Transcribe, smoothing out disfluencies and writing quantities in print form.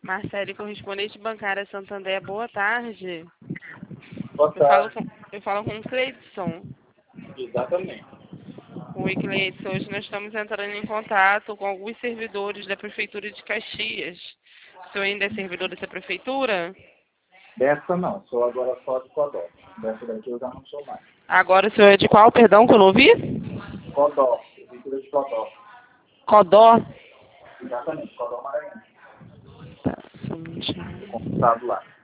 Marcele, correspondente bancária Santander, boa tarde. Boa tarde. Eu falo com o Cleidson. Exatamente. Oi, Cleidson. Hoje nós estamos entrando em contato com alguns servidores da Prefeitura de Caxias. O senhor ainda é servidor dessa prefeitura? Dessa não, sou agora só de Codó. Dessa daqui eu já não sou mais. Agora o senhor é de qual, perdão, que eu não ouvi? Codó, Prefeitura de Codó. Codó. Exatamente, Codó Maranhão. Tá, só um minutinho. Fui consultado lá.